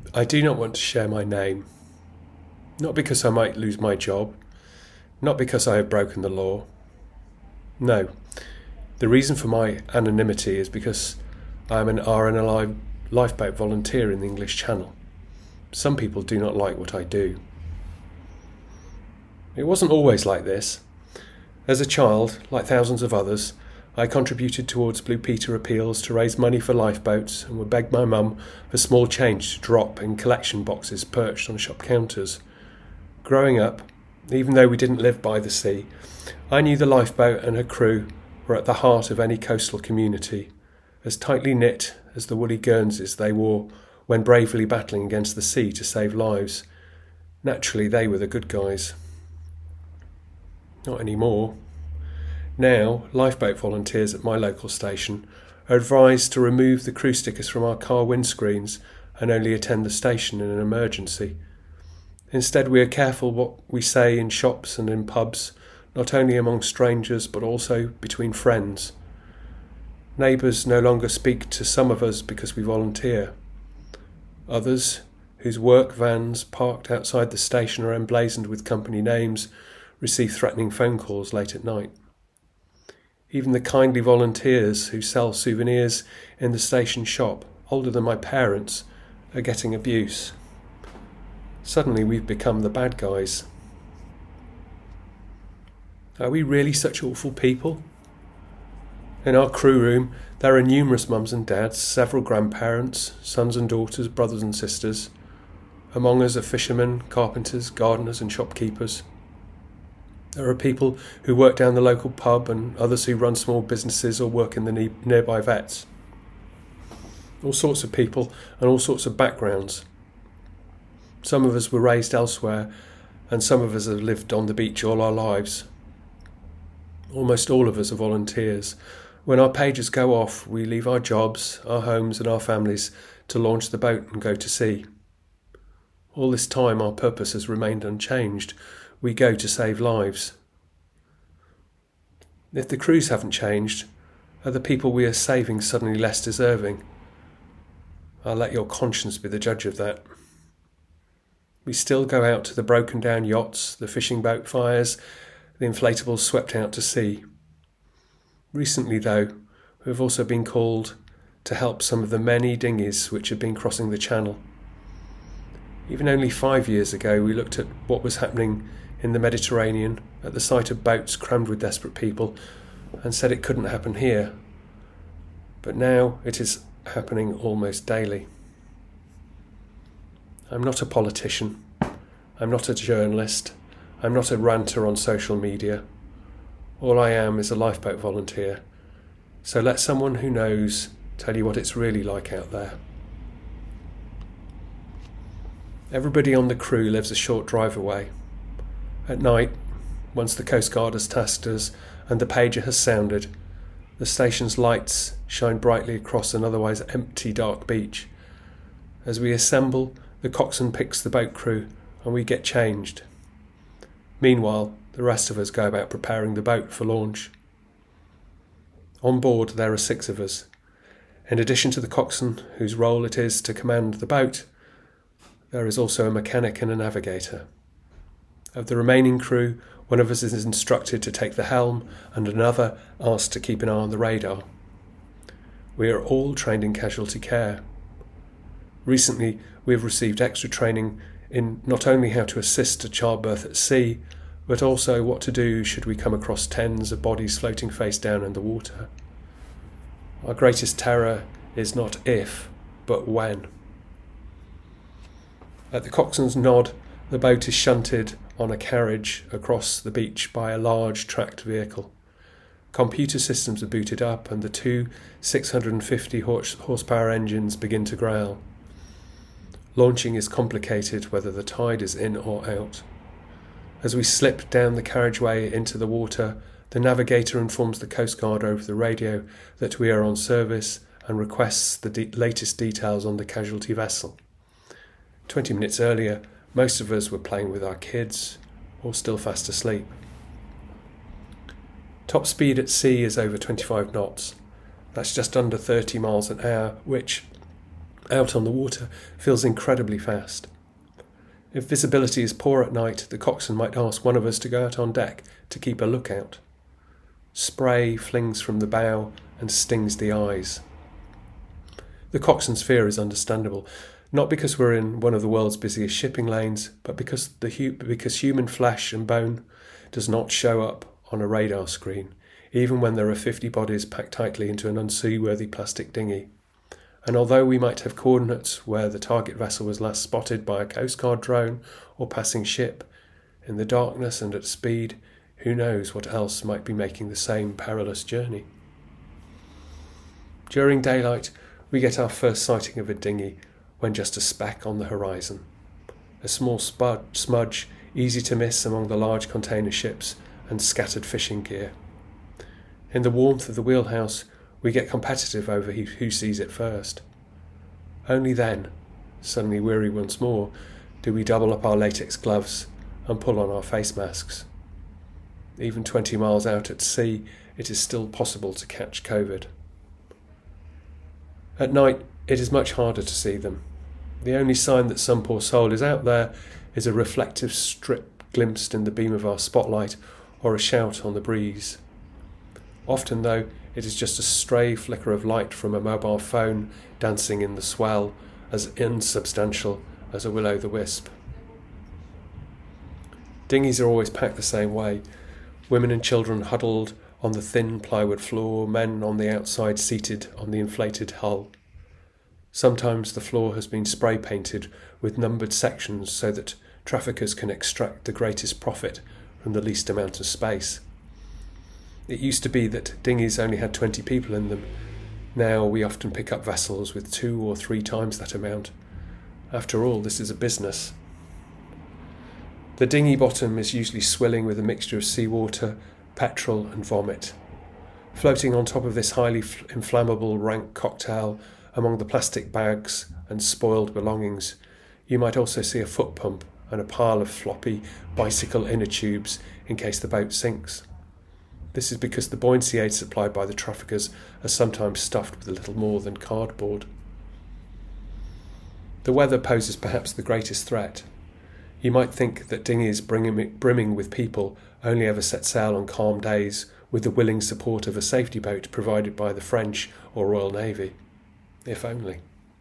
I do not want to share my name, not because I might lose my job, not because I have broken the law. No, the reason for my anonymity is because I am an RNLI lifeboat volunteer in the English Channel. Some people do not like what I do. It wasn't always like this. As a child, like thousands of others, I contributed towards Blue Peter appeals to raise money for lifeboats and would beg my mum for small change to drop in collection boxes perched on shop counters. Growing up, even though we didn't live by the sea, I knew the lifeboat and her crew were at the heart of any coastal community, as tightly knit as the woolly guernseys they wore when bravely battling against the sea to save lives. Naturally, they were the good guys. Not anymore. Now, lifeboat volunteers at my local station are advised to remove the crew stickers from our car windscreens and only attend the station in an emergency. Instead, we are careful what we say in shops and in pubs, not only among strangers but also between friends. Neighbours no longer speak to some of us because we volunteer. Others, whose work vans parked outside the station are emblazoned with company names, receive threatening phone calls late at night. Even the kindly volunteers who sell souvenirs in the station shop, older than my parents, are getting abuse. Suddenly we've become the bad guys. Are we really such awful people? In our crew room, there are numerous mums and dads, several grandparents, sons and daughters, brothers and sisters. Among us are fishermen, carpenters, gardeners and shopkeepers. There are people who work down the local pub and others who run small businesses or work in the nearby vets. All sorts of people and all sorts of backgrounds. Some of us were raised elsewhere and some of us have lived on the beach all our lives. Almost all of us are volunteers. When our pages go off, we leave our jobs, our homes and our families to launch the boat and go to sea. All this time our purpose has remained unchanged. We go to save lives. If the crews haven't changed, are the people we are saving suddenly less deserving? I'll let your conscience be the judge of that. We still go out to the broken down yachts, the fishing boat fires, the inflatables swept out to sea. Recently, though, we have also been called to help some of the many dinghies which have been crossing the channel. Even only 5 years ago, we looked at what was happening in the Mediterranean at the sight of boats crammed with desperate people and said it couldn't happen here. But now it is happening almost daily. I'm not a politician. I'm not a journalist. I'm not a ranter on social media. All I am is a lifeboat volunteer. So let someone who knows tell you what it's really like out there. Everybody on the crew lives a short drive away. At night, once the Coast Guard has tasked us and the pager has sounded, the station's lights shine brightly across an otherwise empty dark beach. As we assemble, the coxswain picks the boat crew and we get changed. Meanwhile, the rest of us go about preparing the boat for launch. On board there are 6 of us. In addition to the coxswain, whose role it is to command the boat, there is also a mechanic and a navigator. Of the remaining crew, one of us is instructed to take the helm and another asked to keep an eye on the radar. We are all trained in casualty care. Recently, we have received extra training in not only how to assist a childbirth at sea, but also what to do should we come across tens of bodies floating face down in the water. Our greatest terror is not if, but when. At the coxswain's nod, the boat is shunted on a carriage across the beach by a large tracked vehicle. Computer systems are booted up and the 2 650 horsepower engines begin to growl. Launching is complicated whether the tide is in or out. As we slip down the carriageway into the water, the navigator informs the Coast Guard over the radio that we are on service and requests the latest details on the casualty vessel. 20 minutes earlier, most of us were playing with our kids or still fast asleep. Top speed at sea is over 25 knots. That's just under 30 miles an hour, which, out on the water feels incredibly fast. If visibility is poor at night, the coxswain might ask one of us to go out on deck to keep a lookout. Spray flings from the bow and stings the eyes. The coxswain's fear is understandable, not because we're in one of the world's busiest shipping lanes, but because human flesh and bone does not show up on a radar screen, even when there are 50 bodies packed tightly into an unseaworthy plastic dinghy. And although we might have coordinates where the target vessel was last spotted by a Coast Guard drone or passing ship, in the darkness and at speed, who knows what else might be making the same perilous journey. During daylight, we get our first sighting of a dinghy when just a speck on the horizon. A small smudge, easy to miss among the large container ships and scattered fishing gear. In the warmth of the wheelhouse, we get competitive over who sees it first. Only then, suddenly weary once more, do we double up our latex gloves and pull on our face masks. Even 20 miles out at sea, it is still possible to catch COVID. At night, it is much harder to see them. The only sign that some poor soul is out there is a reflective strip glimpsed in the beam of our spotlight or a shout on the breeze. Often, though, it is just a stray flicker of light from a mobile phone dancing in the swell, as insubstantial as a will-o'-the-wisp. Dinghies are always packed the same way, women and children huddled on the thin plywood floor, men on the outside seated on the inflated hull. Sometimes the floor has been spray painted with numbered sections so that traffickers can extract the greatest profit from the least amount of space. It used to be that dinghies only had 20 people in them. Now we often pick up vessels with 2 or 3 times that amount. After all, this is a business. The dinghy bottom is usually swilling with a mixture of seawater, petrol and vomit. Floating on top of this highly inflammable rank cocktail among the plastic bags and spoiled belongings, you might also see a foot pump and a pile of floppy bicycle inner tubes in case the boat sinks. This is because the buoyancy aids supplied by the traffickers are sometimes stuffed with a little more than cardboard. The weather poses perhaps the greatest threat. You might think that dinghies brimming with people only ever set sail on calm days with the willing support of a safety boat provided by the French or Royal Navy. If only.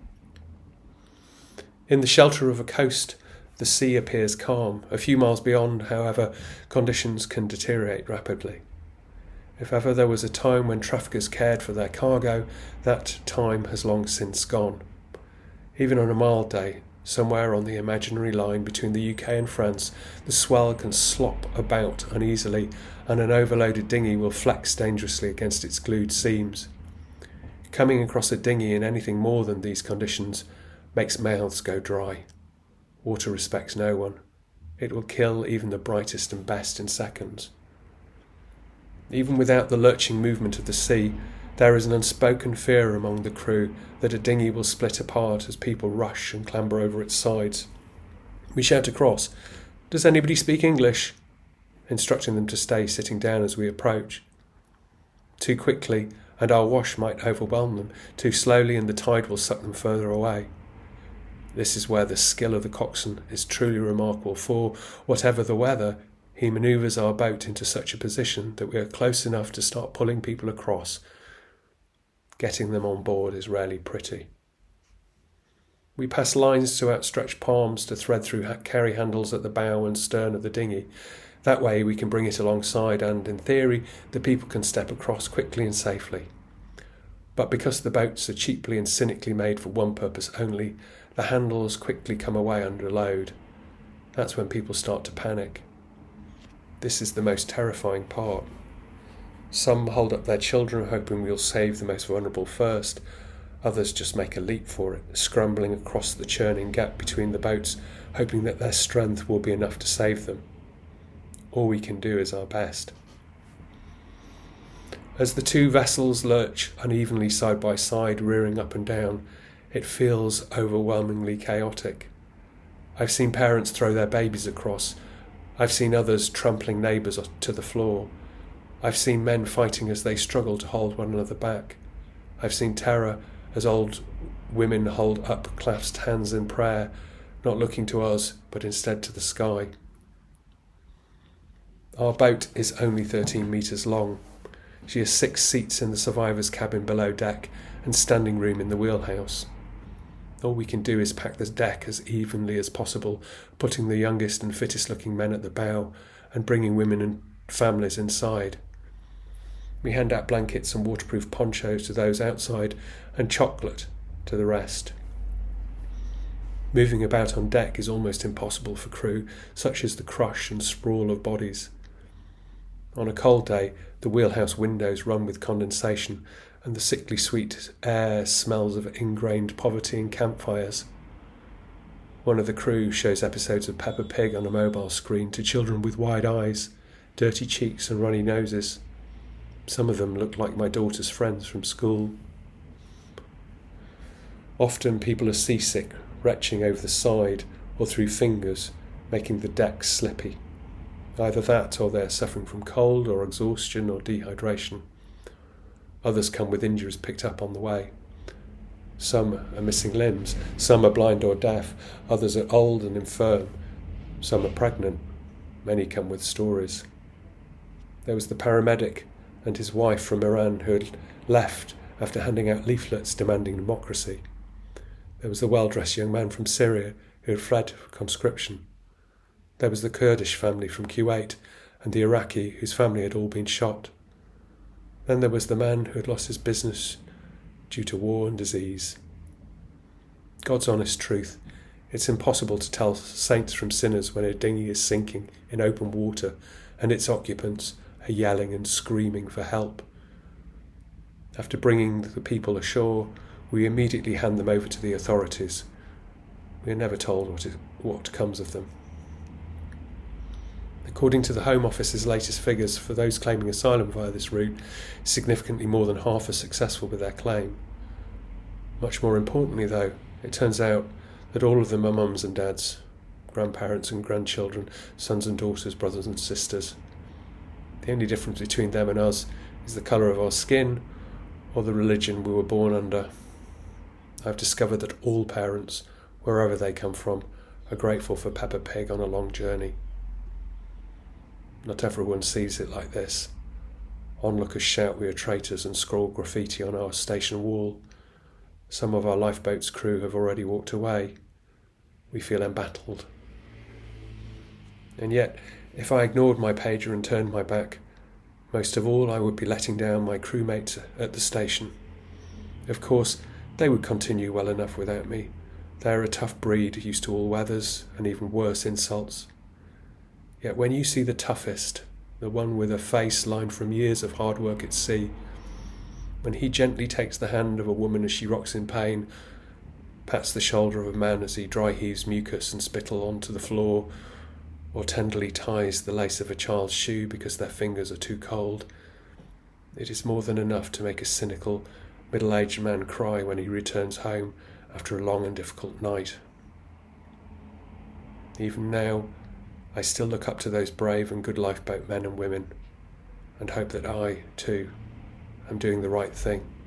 In the shelter of a coast, the sea appears calm. A few miles beyond, however, conditions can deteriorate rapidly. If ever there was a time when traffickers cared for their cargo, that time has long since gone. Even on a mild day, somewhere on the imaginary line between the UK and France, the swell can slop about uneasily and an overloaded dinghy will flex dangerously against its glued seams. Coming across a dinghy in anything more than these conditions makes mouths go dry. Water respects no one. It will kill even the brightest and best in seconds. Even without the lurching movement of the sea, there is an unspoken fear among the crew that a dinghy will split apart as people rush and clamber over its sides. We shout across, "Does anybody speak English?" instructing them to stay sitting down as we approach. Too quickly, and our wash might overwhelm them. Too slowly, and the tide will suck them further away. This is where the skill of the coxswain is truly remarkable, for, whatever the weather, he manoeuvres our boat into such a position that we are close enough to start pulling people across. Getting them on board is rarely pretty. We pass lines to outstretched palms to thread through carry handles at the bow and stern of the dinghy. That way we can bring it alongside and, in theory, the people can step across quickly and safely. But because the boats are cheaply and cynically made for one purpose only, the handles quickly come away under load. That's when people start to panic. This is the most terrifying part. Some hold up their children hoping we'll save the most vulnerable first. Others just make a leap for it, scrambling across the churning gap between the boats, hoping that their strength will be enough to save them. All we can do is our best. As the two vessels lurch unevenly side by side, rearing up and down, it feels overwhelmingly chaotic. I've seen parents throw their babies across. I've seen others trampling neighbours to the floor. I've seen men fighting as they struggle to hold one another back. I've seen terror as old women hold up clasped hands in prayer, not looking to us, but instead to the sky. Our boat is only 13 metres long. She has 6 seats in the survivor's cabin below deck and standing room in the wheelhouse. All we can do is pack the deck as evenly as possible, putting the youngest and fittest looking men at the bow and bringing women and families inside. We hand out blankets and waterproof ponchos to those outside and chocolate to the rest. Moving about on deck is almost impossible for crew, such as the crush and sprawl of bodies. On a cold day, the wheelhouse windows run with condensation, and the sickly sweet air smells of ingrained poverty and campfires. One of the crew shows episodes of Peppa Pig on a mobile screen to children with wide eyes, dirty cheeks and runny noses. Some of them look like my daughter's friends from school. Often people are seasick, retching over the side or through fingers, making the deck slippy. Either that or they're suffering from cold or exhaustion or dehydration. Others come with injuries picked up on the way. Some are missing limbs, some are blind or deaf, others are old and infirm, some are pregnant. Many come with stories. There was the paramedic and his wife from Iran who had left after handing out leaflets demanding democracy. There was the well-dressed young man from Syria who had fled for conscription. There was the Kurdish family from Kuwait and the Iraqi whose family had all been shot. Then there was the man who had lost his business due to war and disease. God's honest truth, it's impossible to tell saints from sinners when a dinghy is sinking in open water and its occupants are yelling and screaming for help. After bringing the people ashore, we immediately hand them over to the authorities. We are never told what comes of them. According to the Home Office's latest figures, for those claiming asylum via this route, significantly more than half are successful with their claim. Much more importantly, though, it turns out that all of them are mums and dads, grandparents and grandchildren, sons and daughters, brothers and sisters. The only difference between them and us is the colour of our skin or the religion we were born under. I've discovered that all parents, wherever they come from, are grateful for Peppa Pig on a long journey. Not everyone sees it like this. Onlookers shout we are traitors and scroll graffiti on our station wall. Some of our lifeboat's crew have already walked away. We feel embattled. And yet, if I ignored my pager and turned my back, most of all I would be letting down my crewmates at the station. Of course, they would continue well enough without me. They are a tough breed, used to all weathers and even worse insults. Yet when you see the toughest, the one with a face lined from years of hard work at sea, when he gently takes the hand of a woman as she rocks in pain, pats the shoulder of a man as he dry heaves mucus and spittle onto the floor, or tenderly ties the lace of a child's shoe because their fingers are too cold, it is more than enough to make a cynical, middle-aged man cry when he returns home after a long and difficult night. Even now, I still look up to those brave and good lifeboat men and women and hope that I, too, am doing the right thing.